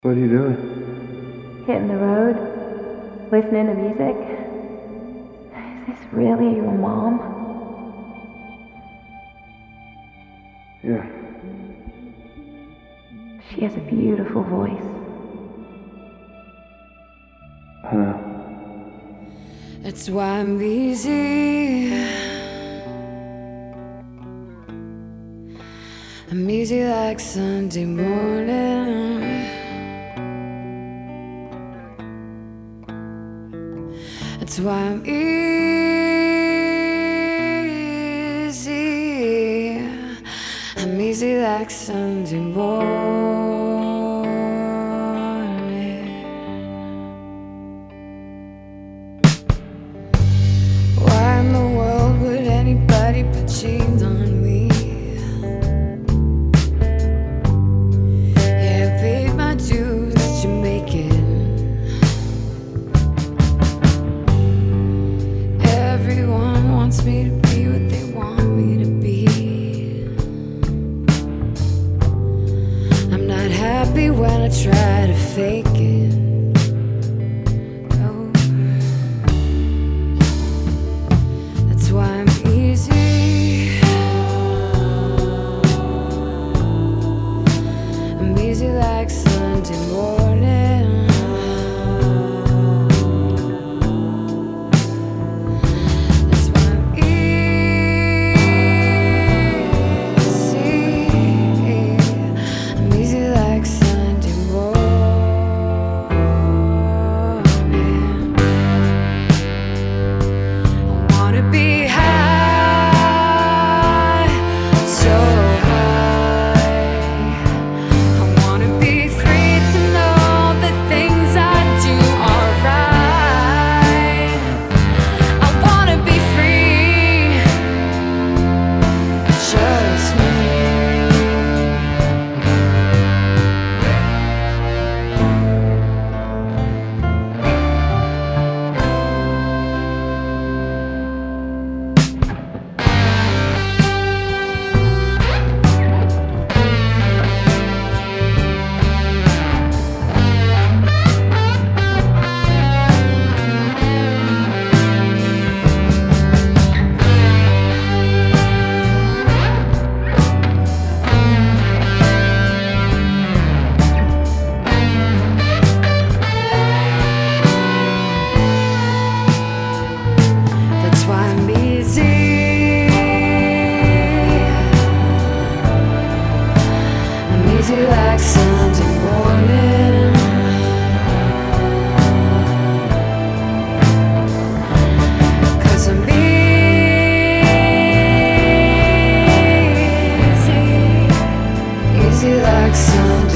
What are you doing? Hitting the road, listening to music. Is this really your mom? Yeah. She has a beautiful voice. I know. That's why I'm busy. I'm easy like Sunday morning. That's why I'm easy. I'm easy like Sunday morning. Why in the world would anybody put chains on me? Yeah, I paid my dues, Jamaican. Everyone wants me to be what they want me to be. I'm not happy when I try to fake it. No. That's why I'm easy. I'm easy like Sunday morning. That's why I'm easy. I'm easy like Sunday morning. I wanna be high, so high. I wanna be free to know that things I do are right. I wanna be free, just me. That's why I'm easy. I'm easy like Sunday morning. 'Cause I'm easy, easy like Sunday.